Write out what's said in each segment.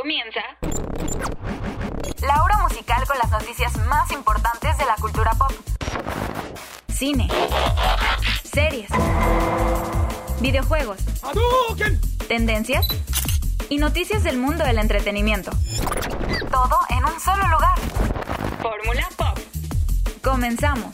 comienza la hora musical con las noticias más importantes de la cultura pop. Cine, series, videojuegos, tendencias y noticias del mundo del entretenimiento. Todo en un solo lugar. Fórmula Pop. Comenzamos.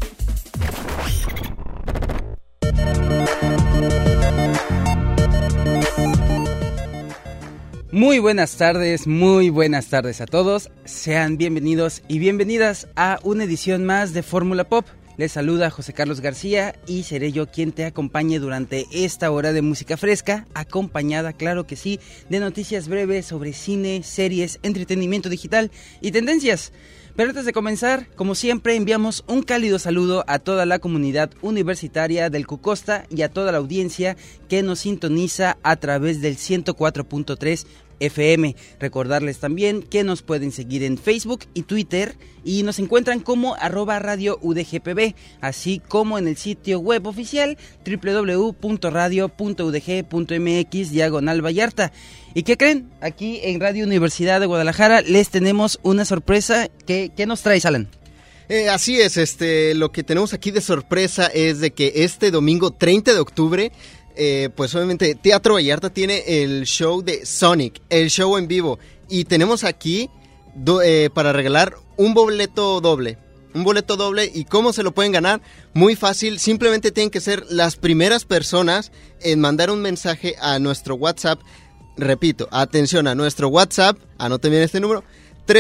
Muy buenas tardes a todos. Sean bienvenidos y bienvenidas a una edición más de Fórmula Pop. Les saluda José Carlos García y seré yo quien te acompañe durante esta hora de música fresca, acompañada, claro que sí, de noticias breves sobre cine, series, entretenimiento digital y tendencias. Pero antes de comenzar, como siempre, enviamos un cálido saludo a toda la comunidad universitaria del Cucosta y a toda la audiencia que nos sintoniza a través del 104.3 FM. Recordarles también que nos pueden seguir en Facebook y Twitter y nos encuentran como @radioudgpb, así como en el sitio web oficial www.radio.udg.mx/Vallarta. ¿Y qué creen? Aquí en Radio Universidad de Guadalajara les tenemos una sorpresa. ¿Qué nos traes, Alan? Así es, lo que tenemos aquí de sorpresa es de que este domingo 30 de octubre, pues obviamente Teatro Vallarta tiene el show de Sonic, el show en vivo. Y tenemos aquí para regalar un boleto doble. ¿Y cómo se lo pueden ganar? Muy fácil, simplemente tienen que ser las primeras personas en mandar un mensaje a nuestro WhatsApp. Repito, atención a nuestro WhatsApp, anoten bien este número,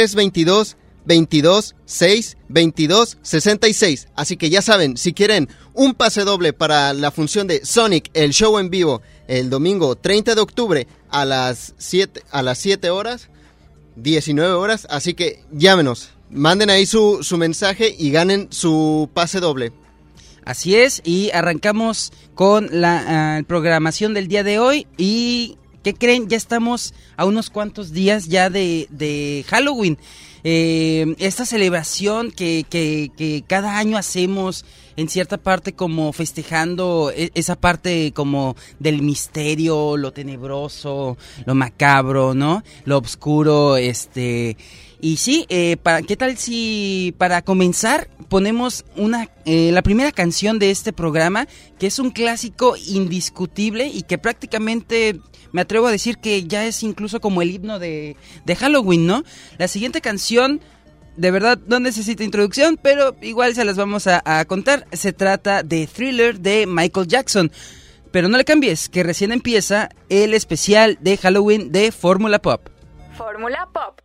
322-22-6-22-66. Así que ya saben, si quieren un pase doble para la función de Sonic, el show en vivo, el domingo 30 de octubre a las 7 horas, 19 horas, así que llámenos, manden ahí su mensaje y ganen su pase doble. Así es, y arrancamos con la programación del día de hoy y... ¿qué creen? Ya estamos a unos cuantos días ya de Halloween. Esta celebración que cada año hacemos en cierta parte como festejando esa parte como del misterio, lo tenebroso, lo macabro, ¿no? Lo oscuro, Y sí, ¿qué tal si para comenzar ponemos la primera canción de este programa, que es un clásico indiscutible y que prácticamente me atrevo a decir que ya es incluso como el himno de Halloween, ¿no? La siguiente canción, de verdad, no necesita introducción, pero igual se las vamos a contar. Se trata de Thriller de Michael Jackson. Pero no le cambies, que recién empieza el especial de Halloween de Fórmula Pop. Fórmula Pop.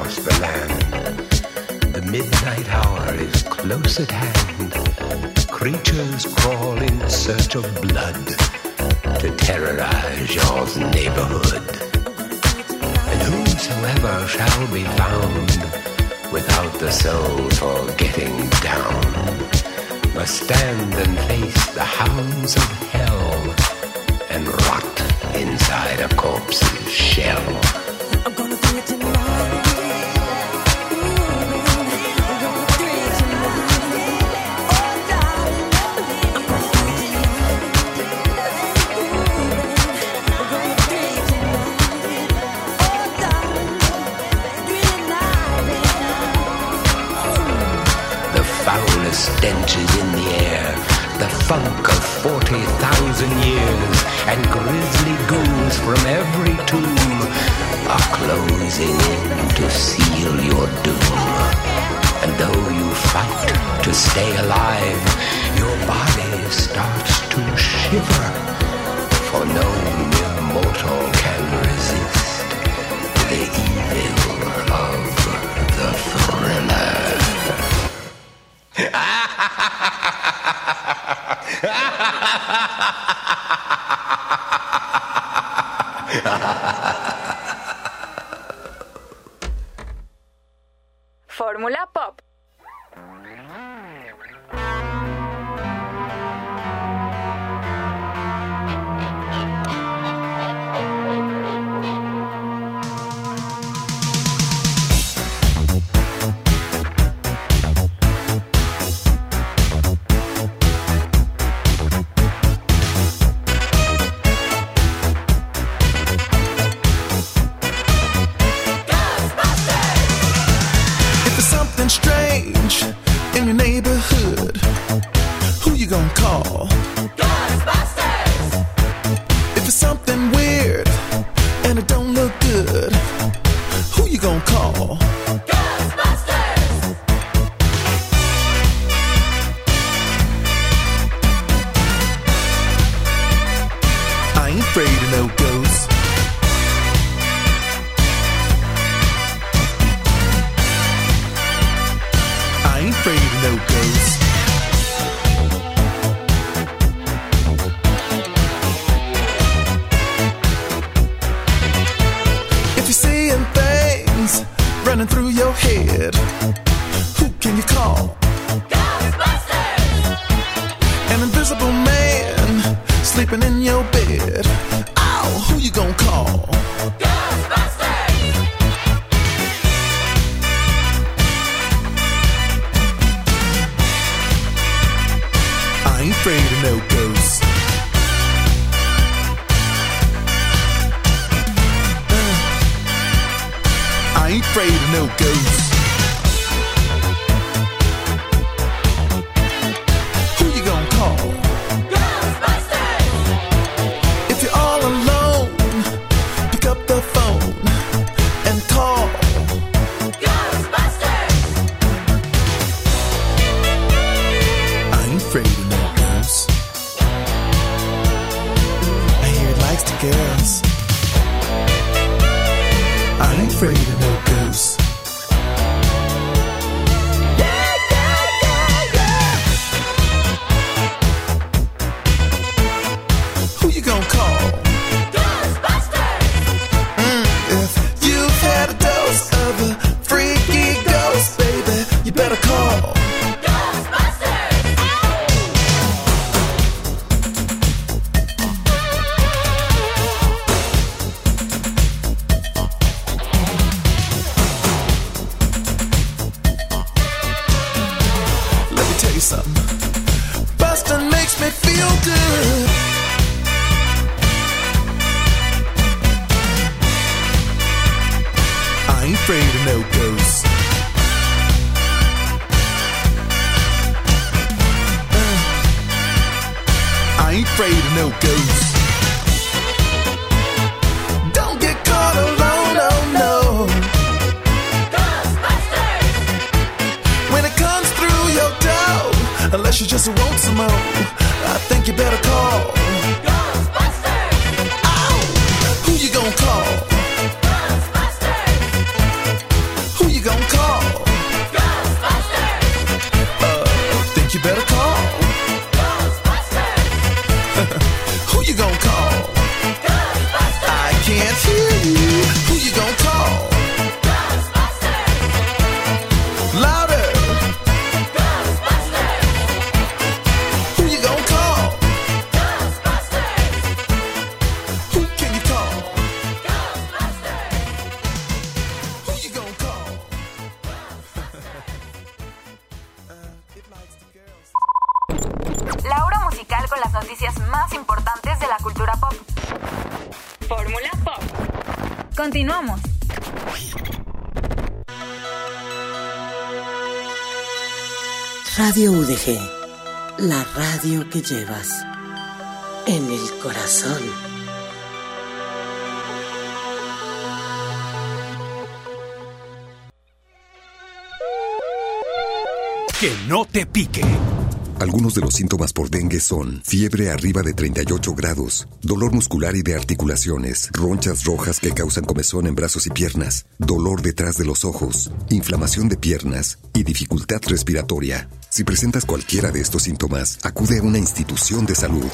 across the land. The midnight hour is close at hand. Creatures crawl in search of blood to terrorize your neighborhood. And whosoever shall be found without the soul for getting down must stand and face the hounds of hell and rot inside a corpse's shell. I'm gonna do it tonight. Stench is in the air, the funk of 40,000 years, and grisly ghouls from every tomb are closing in to seal your doom. And though you fight to stay alive, your body starts to shiver, for no mere mortal can resist the evil of the thriller. Fórmula Pop. Strange in your neighborhood, who you gonna call? Ghostbusters! If it's something weird and it don't look good, who you gonna call? Ghostbusters! I ain't afraid of no ghosts. I ain't afraid of no ghosts. If you're seeing things running through your head, who can you call? Ghostbusters! An invisible man sleeping in your bed. Oh, who you gonna call? Ghostbusters! I ain't afraid of no ghosts. I ain't afraid of no ghosts. Who you gonna call? Ghostbusters! If you're all alone, pick up the phone and call. Ghostbusters! I ain't afraid of no ghosts. I hear it likes the girls. I ain't afraid of no ghosts. Who you gonna call? Ghostbusters! If you've had a dose of a freaky ghost, baby, you better call. Let me tell you something. Bustin' makes me feel good. I ain't afraid of no ghosts. I ain't afraid of no ghosts. Don't get caught alone, oh no. Ghostbusters! When it comes through your door, unless you just want some more, I think you better call. Ghostbusters! Ow! Who you gonna call? Ghostbusters! Who gonna call? Ghostbusters! Think you better call? Ghostbusters! Who you gonna call? Ghostbusters! I can't hear you. Who you gonna call? Ghostbusters! Louder. Ghostbusters! Who you gonna call? Ghostbusters! Who can you call? Ghostbusters! Who you gonna call? It likes the girls. La hora musical con las noticias más importantes de la cultura pop. Fórmula Pop. Continuamos. Radio UDG, la radio que llevas en el corazón. Que no te pique. Algunos de los síntomas por dengue son fiebre arriba de 38 grados, dolor muscular y de articulaciones, ronchas rojas que causan comezón en brazos y piernas, dolor detrás de los ojos, inflamación de piernas y dificultad respiratoria. Si presentas cualquiera de estos síntomas, acude a una institución de salud.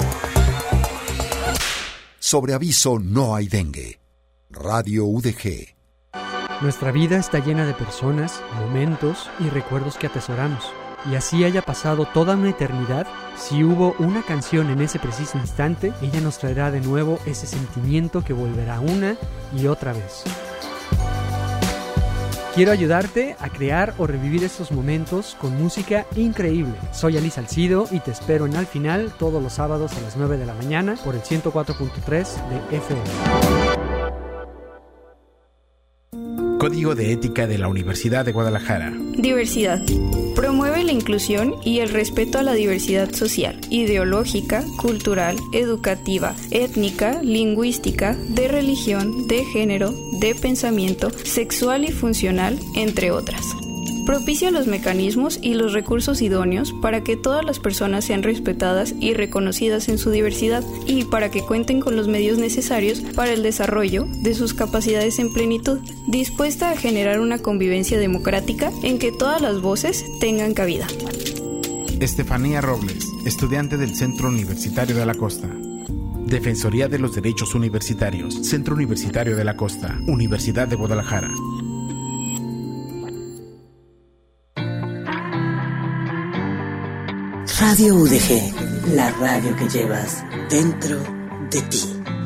Sobre aviso, no hay dengue. Radio UDG. Nuestra vida está llena de personas, momentos y recuerdos que atesoramos. Y así haya pasado toda una eternidad, si hubo una canción en ese preciso instante, ella nos traerá de nuevo ese sentimiento que volverá una y otra vez. Quiero ayudarte a crear o revivir estos momentos con música increíble. Soy Ali Salcido y te espero en Al Final todos los sábados a las 9 de la mañana por el 104.3 de FM. Código de Ética de la Universidad de Guadalajara. Diversidad. Promueve la inclusión y el respeto a la diversidad social, ideológica, cultural, educativa, étnica, lingüística, de religión, de género, de pensamiento, sexual y funcional, entre otras. Propicia los mecanismos y los recursos idóneos para que todas las personas sean respetadas y reconocidas en su diversidad y para que cuenten con los medios necesarios para el desarrollo de sus capacidades en plenitud, dispuesta a generar una convivencia democrática en que todas las voces tengan cabida. Estefanía Robles, estudiante del Centro Universitario de la Costa. Defensoría de los Derechos Universitarios, Centro Universitario de la Costa, Universidad de Guadalajara. Radio UDG, la radio que llevas dentro de ti.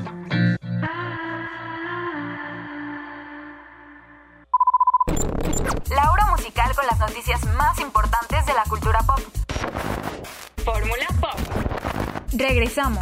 La hora musical con las noticias más importantes de la cultura pop. Fórmula Pop. Regresamos.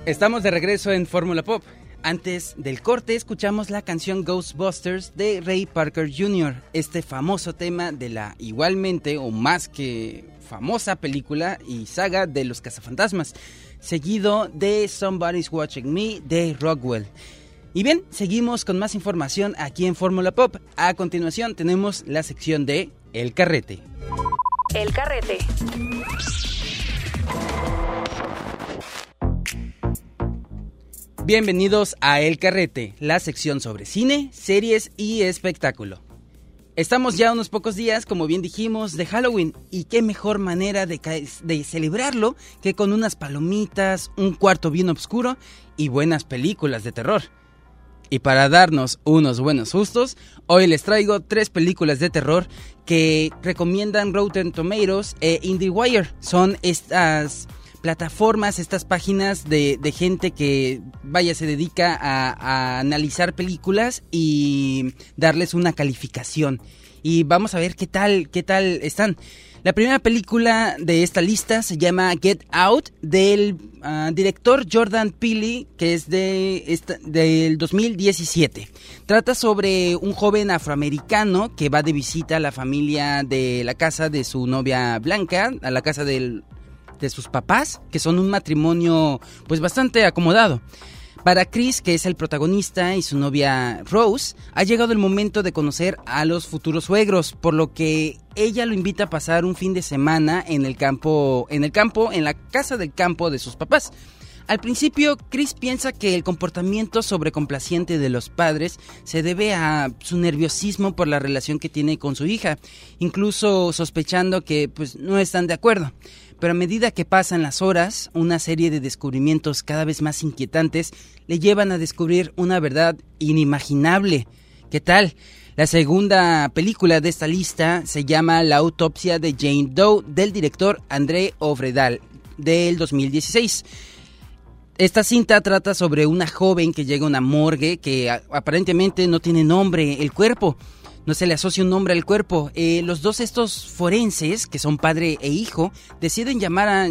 Estamos de regreso en Fórmula Pop. Antes del corte escuchamos la canción Ghostbusters de Ray Parker Jr., este famoso tema de la igualmente o más que famosa película y saga de los cazafantasmas, seguido de Somebody's Watching Me de Rockwell. Y bien, seguimos con más información aquí en Fórmula Pop. A continuación tenemos la sección de El Carrete. El Carrete. Bienvenidos a El Carrete, la sección sobre cine, series y espectáculo. Estamos ya unos pocos días, como bien dijimos, de Halloween, y qué mejor manera de celebrarlo que con unas palomitas, un cuarto bien oscuro y buenas películas de terror. Y para darnos unos buenos sustos, hoy les traigo 3 películas de terror que recomiendan Rotten Tomatoes e IndieWire. Son estas plataformas, estas páginas de gente que, se dedica a analizar películas y darles una calificación. Y vamos a ver qué tal están. La primera película de esta lista se llama Get Out, del director Jordan Peele, que es del 2017. Trata sobre un joven afroamericano que va de visita a la familia de la casa de su novia Blanca, a la casa de sus papás, que son un matrimonio pues bastante acomodado. Para Chris, que es el protagonista, y su novia Rose, ha llegado el momento de conocer a los futuros suegros, por lo que ella lo invita a pasar un fin de semana en la casa del campo de sus papás. Al principio, Chris piensa que el comportamiento sobrecomplaciente de los padres se debe a su nerviosismo por la relación que tiene con su hija, incluso sospechando que pues no están de acuerdo. Pero a medida que pasan las horas, una serie de descubrimientos cada vez más inquietantes le llevan a descubrir una verdad inimaginable. ¿Qué tal? La segunda película de esta lista se llama La autopsia de Jane Doe, del director André Øvredal, del 2016. Esta cinta trata sobre una joven que llega a una morgue que aparentemente no tiene nombre el cuerpo. No se le asocia un nombre al cuerpo. Los dos estos forenses, que son padre e hijo, deciden llamarla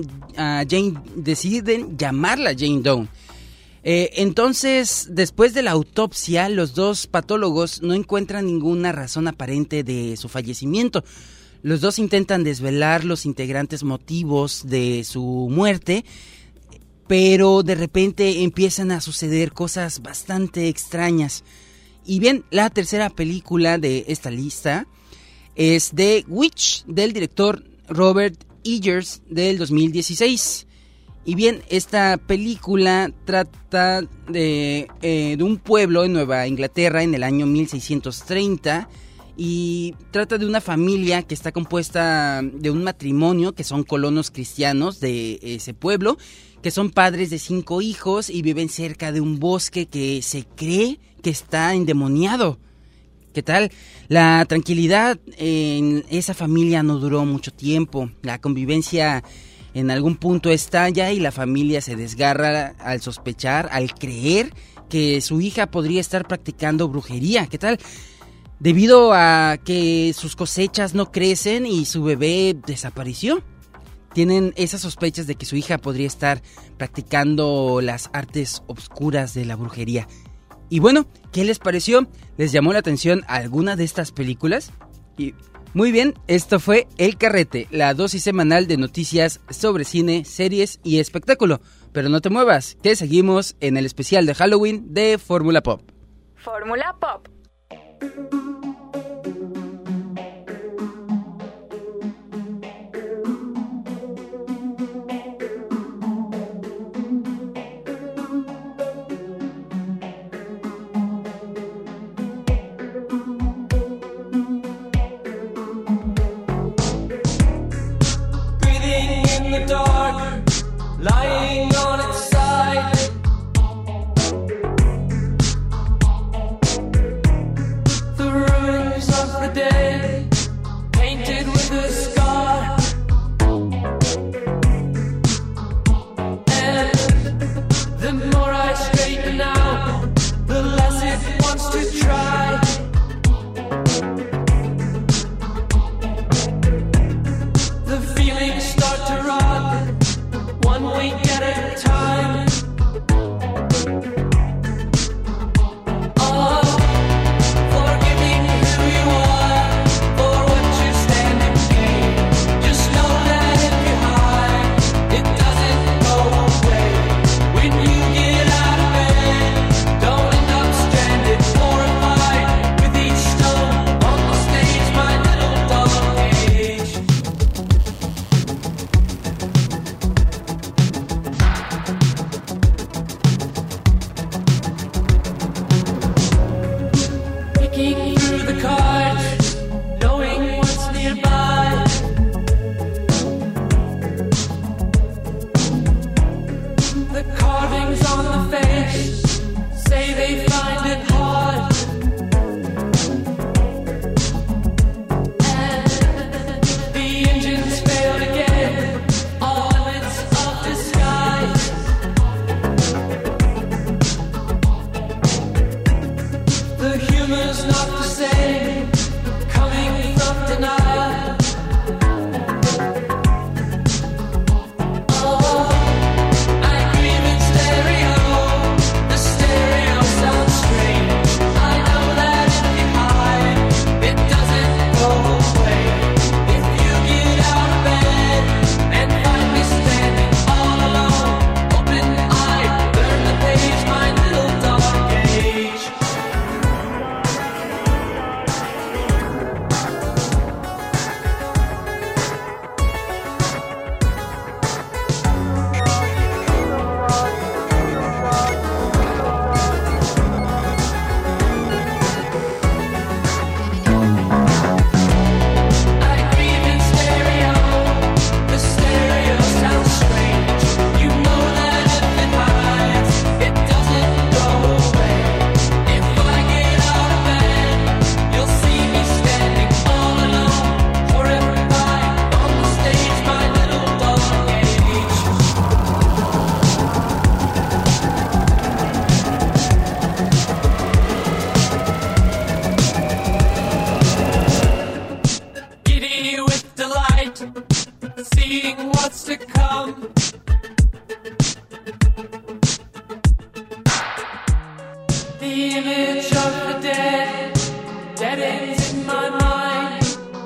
Jane Doe. Entonces, después de la autopsia, los dos patólogos no encuentran ninguna razón aparente de su fallecimiento. Los dos intentan desvelar los integrantes motivos de su muerte, pero de repente empiezan a suceder cosas bastante extrañas. Y bien, la tercera película de esta lista es The Witch, del director Robert Eggers, del 2016. Y bien, esta película trata de un pueblo en Nueva Inglaterra en el año 1630, y trata de una familia que está compuesta de un matrimonio que son colonos cristianos de ese pueblo, que son padres de 5 hijos y viven cerca de un bosque que se cree que está endemoniado. ¿Qué tal? La tranquilidad en esa familia no duró mucho tiempo. La convivencia en algún punto estalla y la familia se desgarra al sospechar, al creer que su hija podría estar practicando brujería. ¿Qué tal? Debido a que sus cosechas no crecen y su bebé desapareció. Tienen esas sospechas de que su hija podría estar practicando las artes obscuras de la brujería. Y bueno, ¿qué les pareció? ¿Les llamó la atención alguna de estas películas? Y muy bien, esto fue El Carrete, la dosis semanal de noticias sobre cine, series y espectáculo. Pero no te muevas, que seguimos en el especial de Halloween de Fórmula Pop. Fórmula Pop. Lying on its side, the ruins of the day, painted with a scar, and the more I straighten out, the less it wants to try. The feelings start to rot. One we get it The image of the dead ends in my mind.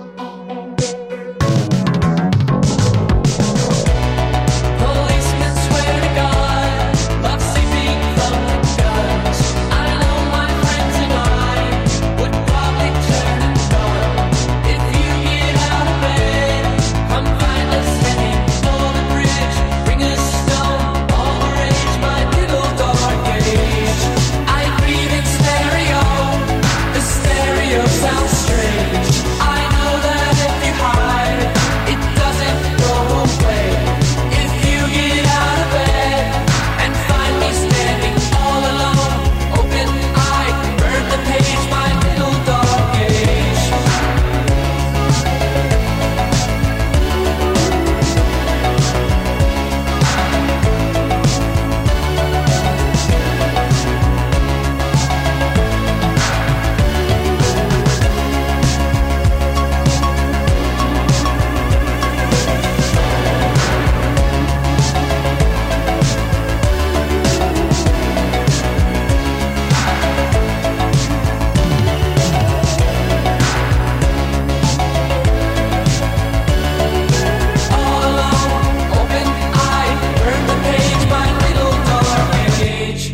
Policemen swear to God, love sleeping from the guns. I know my friends and I would probably turn and run. If you get out of bed, come find us heading for the bridge. Bring a stone, all the rage, my little dark age. I breathe in stereo, the stereo sounds strange. I know that if you hide, it doesn't go away. If you get out of bed and find me standing all alone, open eye, burn the page, my little dark age. All alone, open eye, burn the page, my little dark age.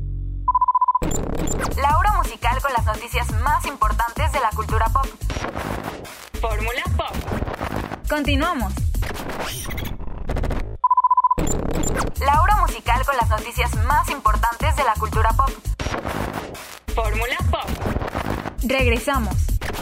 La hora musical con las noticias más importantes de la cultura pop. Fórmula Pop. Continuamos. La hora musical con las noticias más importantes de la cultura pop. Fórmula Pop. Regresamos.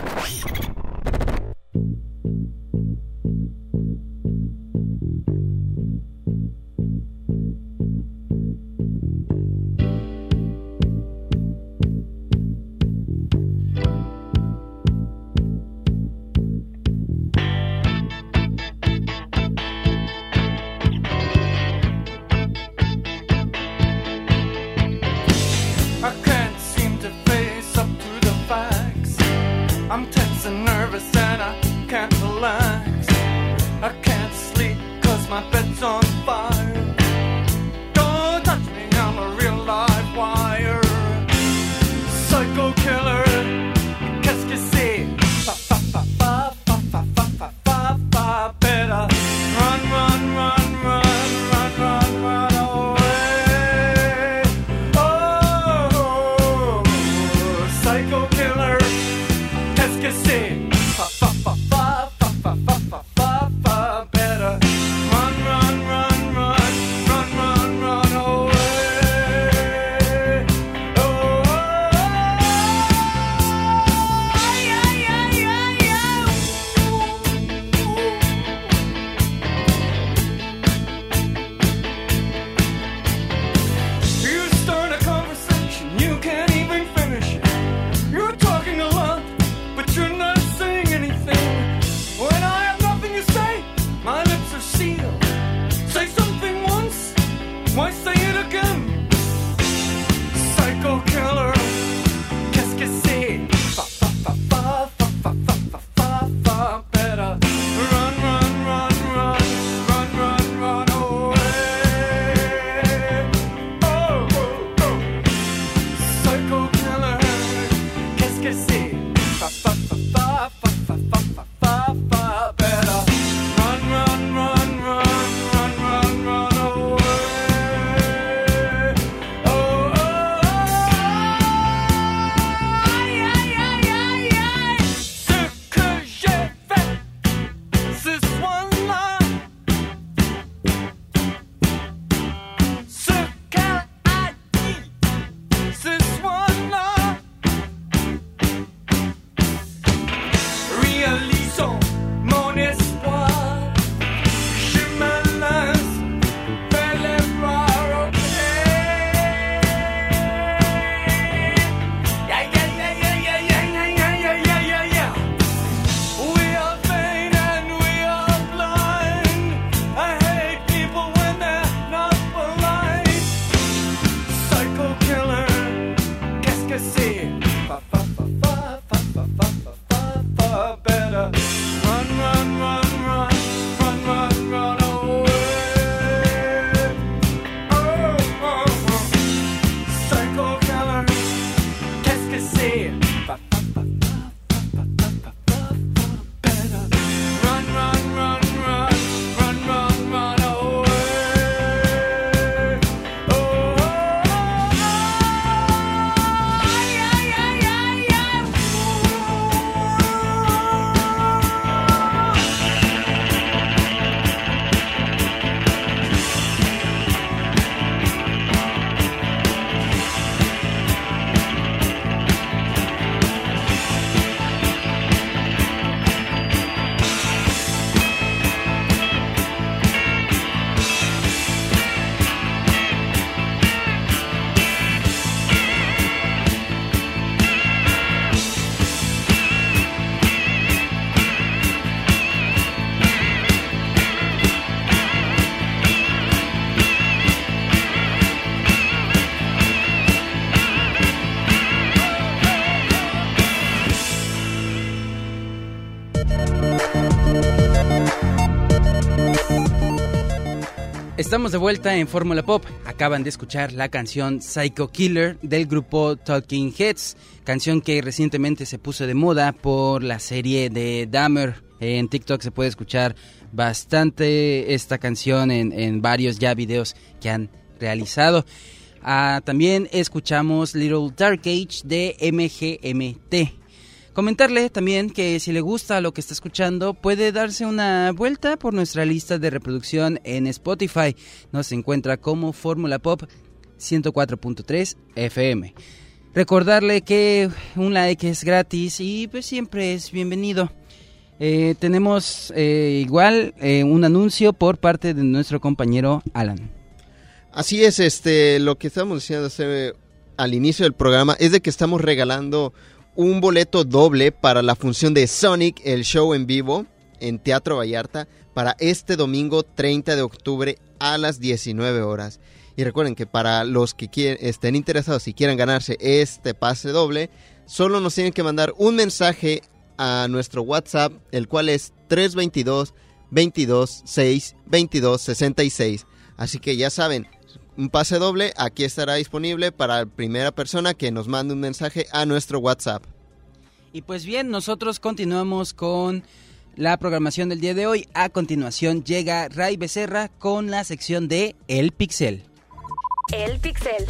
I can't seem to face up to the facts. I'm tense and nervous and I can't relax. I can't sleep 'cause my bed's on fire. Don't touch me, I'm a real live wire. Psycho killer, qu'est-ce que c'est? Fa fa fa fa fa fa fa fa fa fa. Better run, run, run, run, run, run, run away. Oh, psycho killer, qu'est-ce que c'est? Fa fa fa fa fa fa fa fa fa fa. Better run, run, run, run, run, run, run away. Oh, you start a conversation, you can't even finish it. You're talking a lot, but you're not saying anything. When I have nothing to say, my lips are sealed. Say something once, why say it again? Psycho killer, qu'est-ce que c'est? Fa fa fa fa fa fa fa fa fa fa. Better run, run, run, run, run, run, run away. Oh, oh, oh. Psycho killer, qu'est-ce que c'est? Fa fa fa fa fa fa fa fa fa fa. Better run, run, run, run, run, run, run away. Estamos de vuelta en Fórmula Pop. Acaban de escuchar la canción Psycho Killer del grupo Talking Heads, canción que recientemente se puso de moda por la serie de Dahmer. En TikTok se puede escuchar bastante esta canción en varios ya videos que han realizado. También escuchamos Little Dark Age de MGMT. Comentarle también que si le gusta lo que está escuchando, puede darse una vuelta por nuestra lista de reproducción en Spotify. Nos encuentra como Fórmula Pop 104.3 FM. Recordarle que un like es gratis y pues siempre es bienvenido. Tenemos igual un anuncio por parte de nuestro compañero Alan. Así es, lo que estamos diciendo al inicio del programa es de que estamos regalando un boleto doble para la función de Sonic, el show en vivo en Teatro Vallarta, para este domingo 30 de octubre a las 19 horas. Y recuerden que para los que estén interesados y quieran ganarse este pase doble, solo nos tienen que mandar un mensaje a nuestro WhatsApp, el cual es 322-22-6-22-66. Así que ya saben, un pase doble aquí estará disponible para la primera persona que nos mande un mensaje a nuestro WhatsApp. Y pues bien, nosotros continuamos con la programación del día de hoy. A continuación llega Ray Becerra con la sección de El Pixel. El Pixel.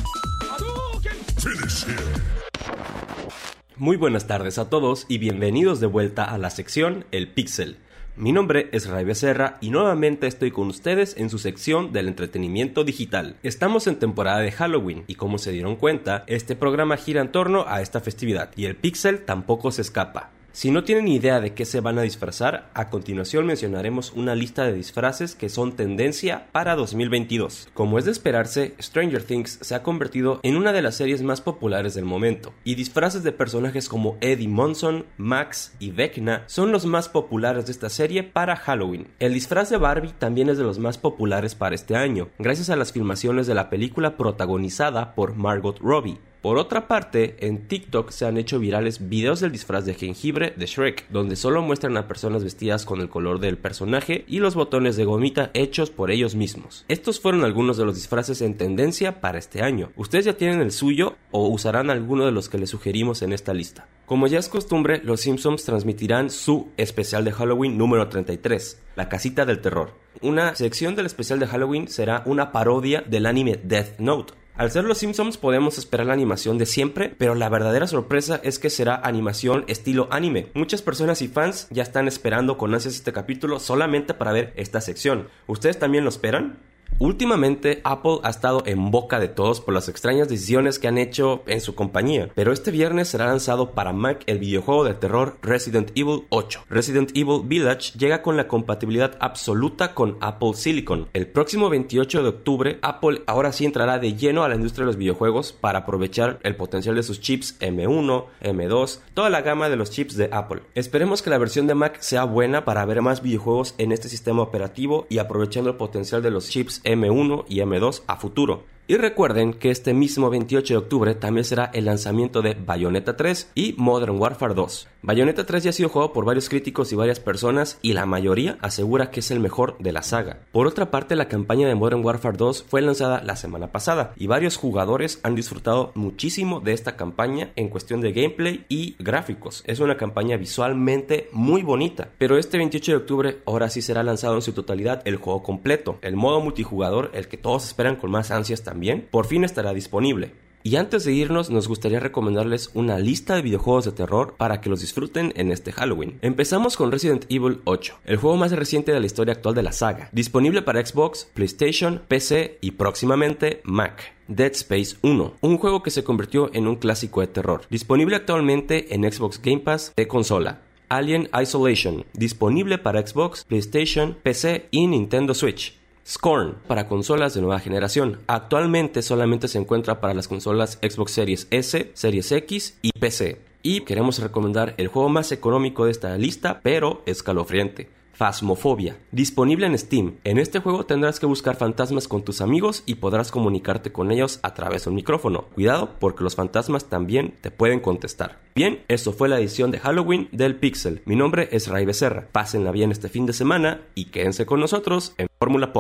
Muy buenas tardes a todos y bienvenidos de vuelta a la sección El Pixel. Mi nombre es Ray Becerra y nuevamente estoy con ustedes en su sección del entretenimiento digital. Estamos en temporada de Halloween y como se dieron cuenta, este programa gira en torno a esta festividad y el Pixel tampoco se escapa. Si no tienen idea de qué se van a disfrazar, a continuación mencionaremos una lista de disfraces que son tendencia para 2022. Como es de esperarse, Stranger Things se ha convertido en una de las series más populares del momento, y disfraces de personajes como Eddie Munson, Max y Vecna son los más populares de esta serie para Halloween. El disfraz de Barbie también es de los más populares para este año, gracias a las filmaciones de la película protagonizada por Margot Robbie. Por otra parte, en TikTok se han hecho virales videos del disfraz de jengibre de Shrek, donde solo muestran a personas vestidas con el color del personaje y los botones de gomita hechos por ellos mismos. Estos fueron algunos de los disfraces en tendencia para este año. ¿Ustedes ya tienen el suyo o usarán alguno de los que les sugerimos en esta lista? Como ya es costumbre, los Simpsons transmitirán su especial de Halloween número 33, La Casita del Terror. Una sección del especial de Halloween será una parodia del anime Death Note. Al ser los Simpsons podemos esperar la animación de siempre, pero la verdadera sorpresa es que será animación estilo anime. Muchas personas y fans ya están esperando con ansias este capítulo solamente para ver esta sección. ¿Ustedes también lo esperan? Últimamente, Apple ha estado en boca de todos por las extrañas decisiones que han hecho en su compañía, pero este viernes será lanzado para Mac el videojuego de terror Resident Evil 8. Resident Evil Village llega con la compatibilidad absoluta con Apple Silicon. El próximo 28 de octubre, Apple ahora sí entrará de lleno a la industria de los videojuegos para aprovechar el potencial de sus chips M1, M2, toda la gama de los chips de Apple. Esperemos que la versión de Mac sea buena para ver más videojuegos en este sistema operativo y aprovechando el potencial de los chips M1 y M2 a futuro. Y recuerden que este mismo 28 de octubre también será el lanzamiento de Bayonetta 3 y Modern Warfare 2. Bayonetta 3 ya ha sido jugado por varios críticos y varias personas y la mayoría asegura que es el mejor de la saga. Por otra parte, la campaña de Modern Warfare 2 fue lanzada la semana pasada y varios jugadores han disfrutado muchísimo de esta campaña en cuestión de gameplay y gráficos. Es una campaña visualmente muy bonita, pero este 28 de octubre ahora sí será lanzado en su totalidad el juego completo. El modo multijugador, el que todos esperan con más ansias también, por fin estará disponible. Y antes de irnos, nos gustaría recomendarles una lista de videojuegos de terror para que los disfruten en este Halloween. Empezamos con Resident Evil 8, el juego más reciente de la historia actual de la saga, disponible para Xbox, PlayStation, PC y próximamente Mac. Dead Space 1, un juego que se convirtió en un clásico de terror, disponible actualmente en Xbox Game Pass de consola. Alien Isolation, disponible para Xbox, PlayStation, PC y Nintendo Switch. Scorn, para consolas de nueva generación. Actualmente solamente se encuentra para las consolas Xbox Series S, Series X y PC. Y queremos recomendar el juego más económico de esta lista, pero escalofriante. Phasmophobia, disponible en Steam. En este juego tendrás que buscar fantasmas con tus amigos y podrás comunicarte con ellos a través de un micrófono. Cuidado, porque los fantasmas también te pueden contestar. Bien, eso fue la edición de Halloween del Pixel. Mi nombre es Ray Becerra. Pásenla bien este fin de semana y quédense con nosotros en Fórmula Pop.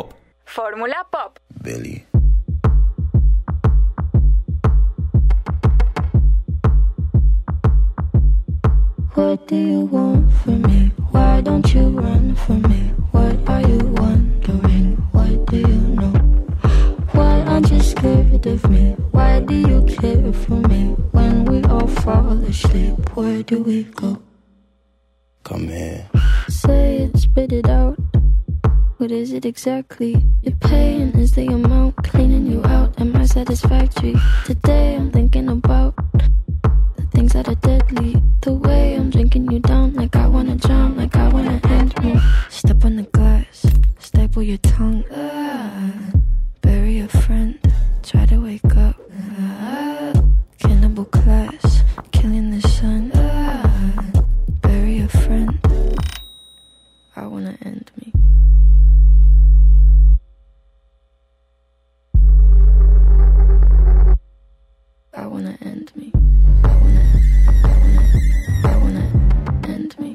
Fórmula Pop. Billy. What do you want from me? Why don't you run from me? What are you wondering? What do you know? Why aren't you scared of me? Why do you care for me? When we all fall asleep, where do we go? Come here. Say it, spit it out. What is it exactly? Your pain is the amount cleaning you out. Am I satisfactory? Today I'm thinking about the things that are deadly. The way I'm drinking you down, like I wanna drown, like I wanna end me. Step on the glass, staple your tongue. Bury a friend, try to wake up. Cannibal class, killing the sun. Bury a friend, I wanna end me. I wanna end me. I wanna end me.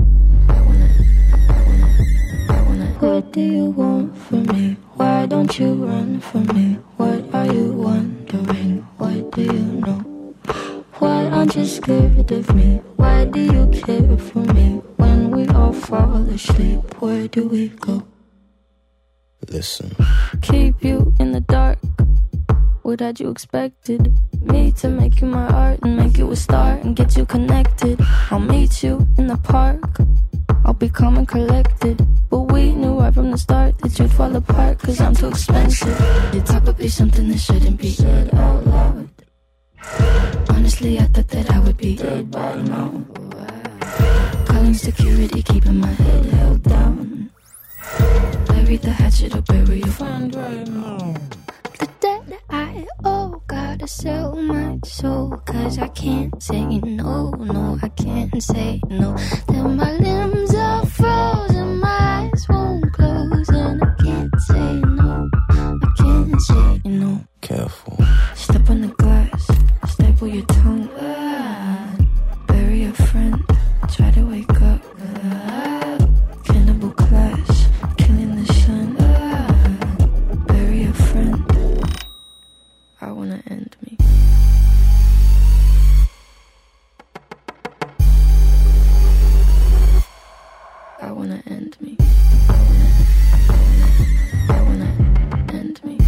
I wanna. What do you want from me? Why don't you run from me? What are you wondering? What do you know? Why aren't you scared of me? Why do you care for me? When we all fall asleep, where do we go? Listen. Keep you in the dark. What had you expected? Me to make you my art and make you a star and get you connected. I'll meet you in the park. I'll be calm and collected. But we knew right from the start that you'd fall apart, cause I'm too expensive. Your talk would be something that shouldn't be said out loud. Honestly, I thought that I would be dead by now. Calling security, keeping my head held down. Bury the hatchet or bury your friend right now. The debt I owe, gotta sell my soul, cause I can't say no, no, I can't say no. Then my limbs are frozen, my eyes won't close, and I can't say no, I can't say no. Careful. Step on the glass, staple your tongue. Bury a friend, try to wake up. Cannibal class, killing the sun. Bury a friend, I wanna end me. I wanna end me. I wanna end me.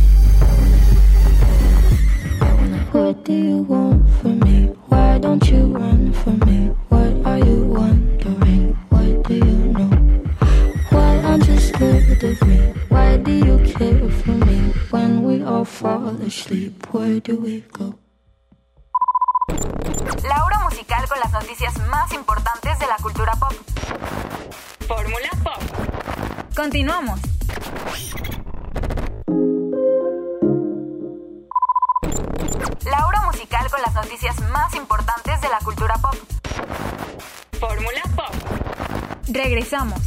What do you want from me? Why don't you run from me? What are you wondering? What do you know? Why aren't you scared of me? Why do you care for me? When we all fall asleep, where do we go? La hora musical con las noticias más importantes de la cultura pop. Fórmula Pop. Continuamos. La hora musical con las noticias más importantes de la cultura pop. Fórmula Pop. Regresamos.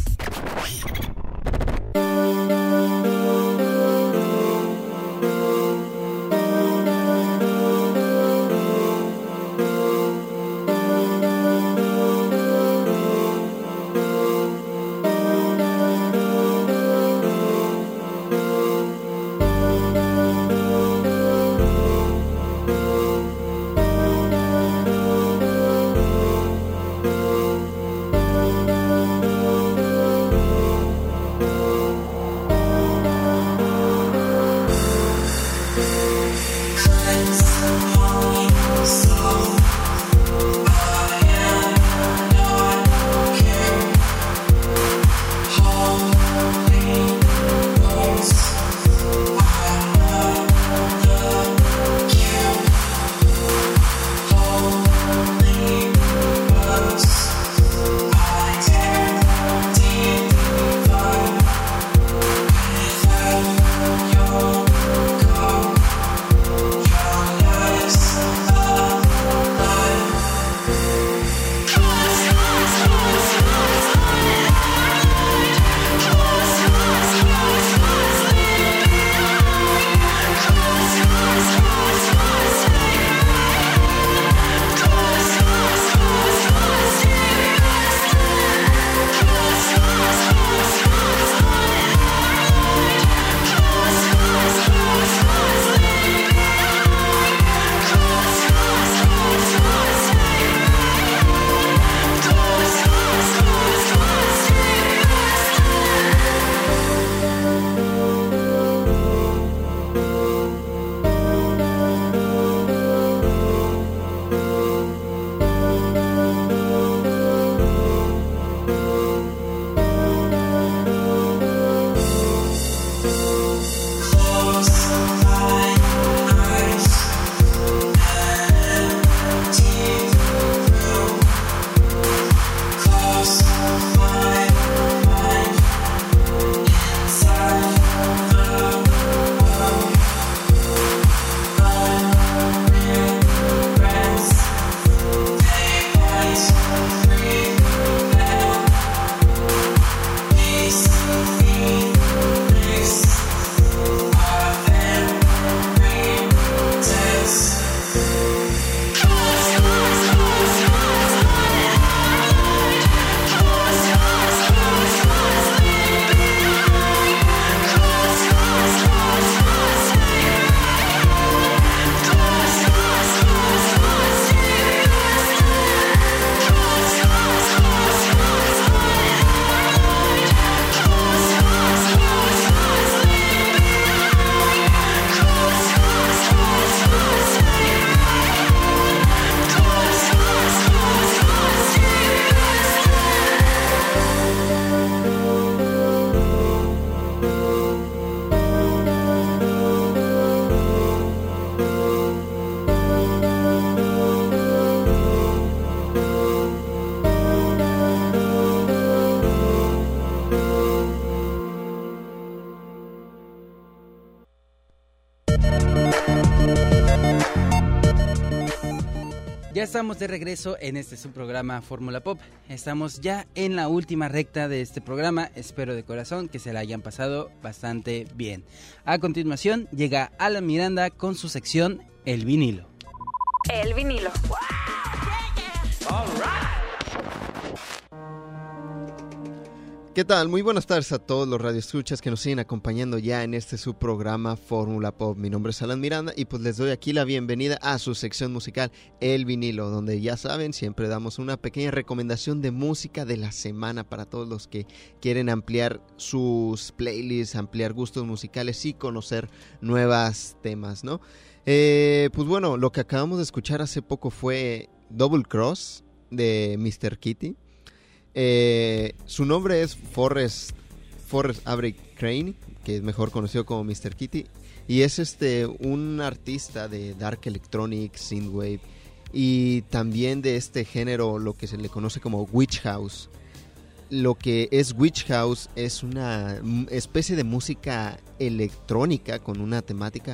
Ya estamos de regreso en este subprograma Fórmula Pop. Estamos ya en la última recta de este programa. Espero de corazón que se la hayan pasado bastante bien. A continuación llega Alan Miranda con su sección El Vinilo. El vinilo. ¿Qué tal? Muy buenas tardes a todos los radioescuchas que nos siguen acompañando ya en este subprograma Fórmula Pop. Mi nombre es Alan Miranda y pues les doy aquí la bienvenida a su sección musical El Vinilo, donde ya saben, siempre damos una pequeña recomendación de música de la semana para todos los que quieren ampliar sus playlists, ampliar gustos musicales y conocer nuevos temas, ¿no? Pues bueno, lo que acabamos de escuchar hace poco fue Double Cross de Mr. Kitty. Su nombre es Forrest Avery Crane, que es mejor conocido como Mr. Kitty, y es un artista de dark electronic, synthwave y también de este género, lo que se le conoce como witch house. Lo que es witch house es una especie de música electrónica con una temática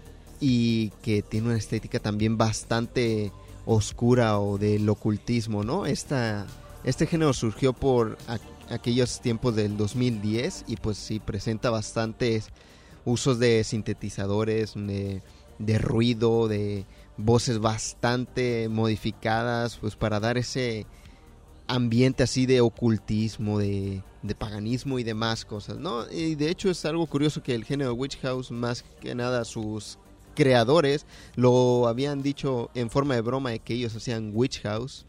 y que tiene una estética también bastante oscura o del ocultismo, ¿no? Este género surgió por aquellos tiempos del 2010 y pues sí presenta bastantes usos de sintetizadores, de ruido, de voces bastante modificadas, pues para dar ese ambiente así de ocultismo, de paganismo y demás cosas, ¿no? Y de hecho es algo curioso que el género Witch House, más que nada sus creadores, lo habían dicho en forma de broma de que ellos hacían Witch House,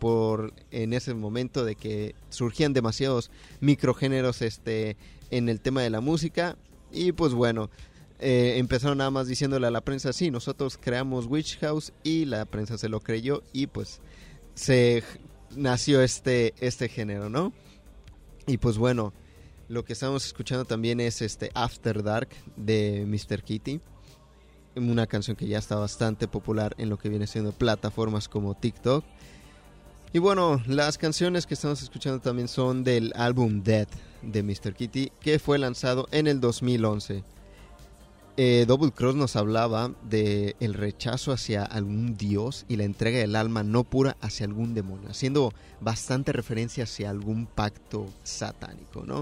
en ese momento de que surgían demasiados microgéneros en el tema de la música. Y pues bueno, empezaron nada más diciéndole a la prensa, sí, nosotros creamos Witch House, y la prensa se lo creyó y pues se nació este género, ¿no? Y pues bueno, lo que estamos escuchando también es After Dark de Mr. Kitty, una canción que ya está bastante popular en lo que viene siendo plataformas como TikTok. Y bueno, las canciones que estamos escuchando también son del álbum Dead de Mr. Kitty, que fue lanzado en el 2011. Double Cross nos hablaba de el rechazo hacia algún dios y la entrega del alma no pura hacia algún demonio, haciendo bastante referencia hacia algún pacto satánico, ¿no?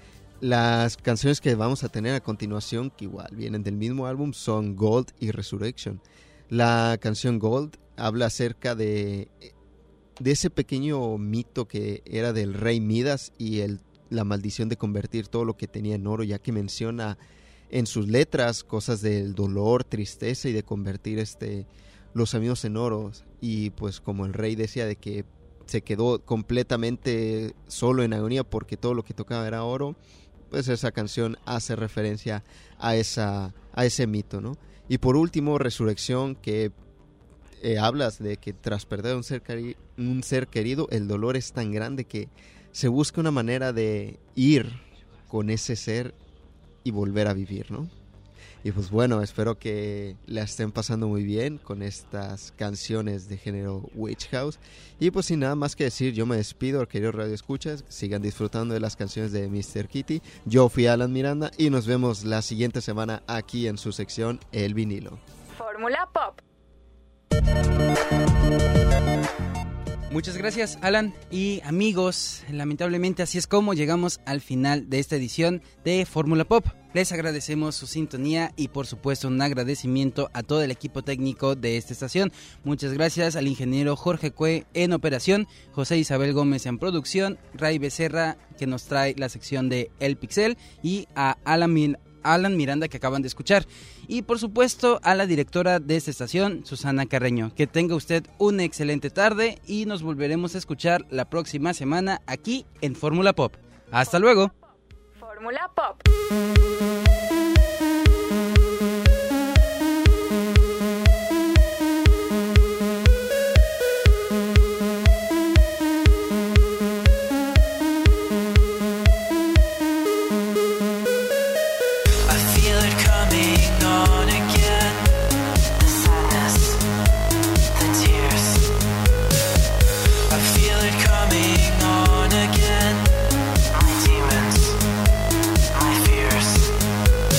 Las canciones que vamos a tener a continuación, que igual vienen del mismo álbum, son Gold y Resurrection. La canción Gold habla acerca de ese pequeño mito que era del rey Midas y la maldición de convertir todo lo que tenía en oro, ya que menciona en sus letras cosas del dolor, tristeza y de convertir los amigos en oro. Y pues como el rey decía de que se quedó completamente solo en agonía porque todo lo que tocaba era oro, pues esa canción hace referencia a ese mito, ¿no? Y por último, Resurrección, que hablas de que tras perder un ser querido, el dolor es tan grande que se busca una manera de ir con ese ser y volver a vivir, ¿no? Y pues bueno, espero que la estén pasando muy bien con estas canciones de género Witch House. Y pues sin nada más que decir, yo me despido, queridos radioescuchas, sigan disfrutando de las canciones de Mr. Kitty. Yo fui Alan Miranda y nos vemos la siguiente semana aquí en su sección El Vinilo. Fórmula Pop. Muchas gracias, Alan. Y amigos, lamentablemente así es como llegamos al final de esta edición de Fórmula Pop. Les agradecemos su sintonía y por supuesto un agradecimiento a todo el equipo técnico de esta estación. Muchas gracias al ingeniero Jorge Cue en operación, José Isabel Gómez en producción, Ray Becerra que nos trae la sección de El Pixel y a Alan Miranda que acaban de escuchar. Y por supuesto a la directora de esta estación, Susana Carreño. Que tenga usted una excelente tarde y nos volveremos a escuchar la próxima semana aquí en Fórmula Pop. ¡Hasta luego! Fórmula Pop. My demons, my fears.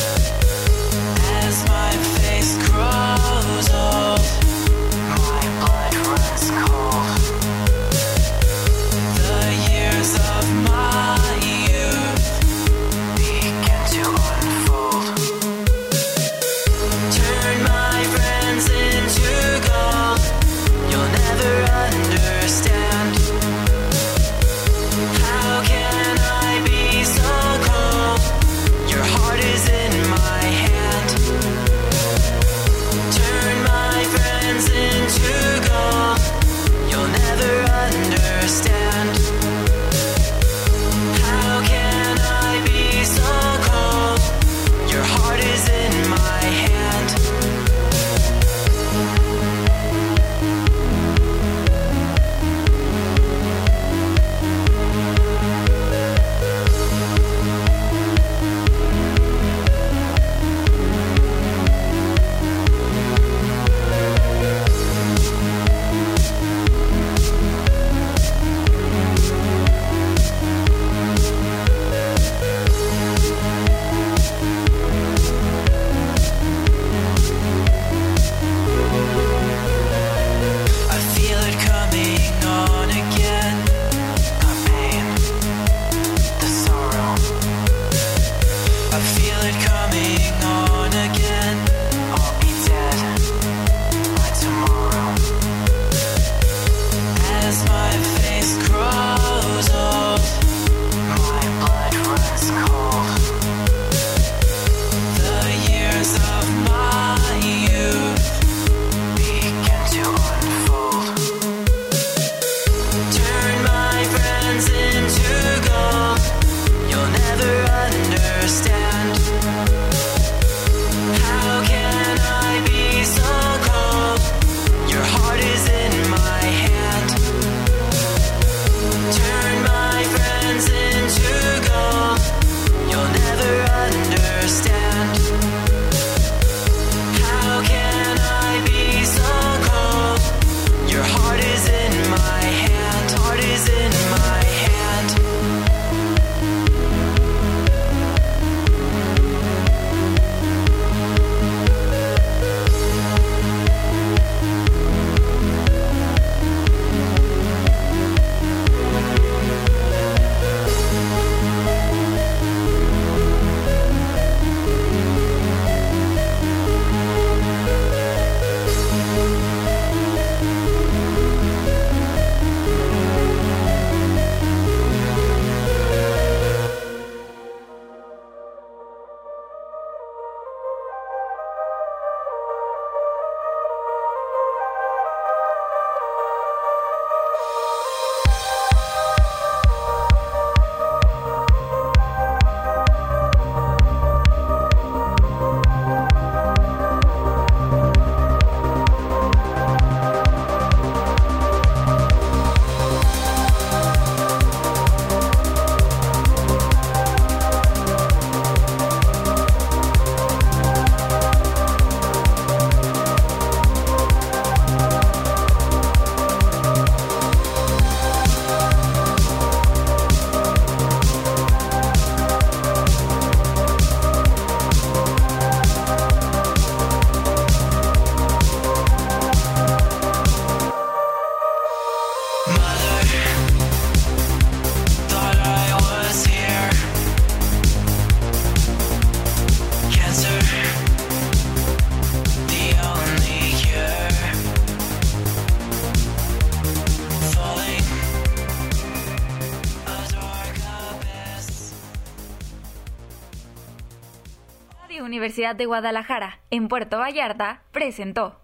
Radio Universidad de Guadalajara, en Puerto Vallarta, presentó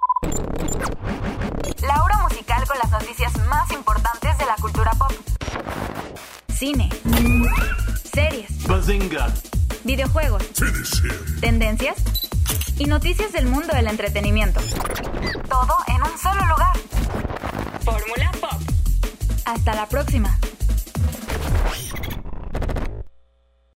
la hora musical con las noticias más importantes de la cultura pop. Cine, series, Bazinga, videojuegos, tendencias y noticias del mundo del entretenimiento. Todo en un solo lugar. Fórmula Pop. Hasta la próxima.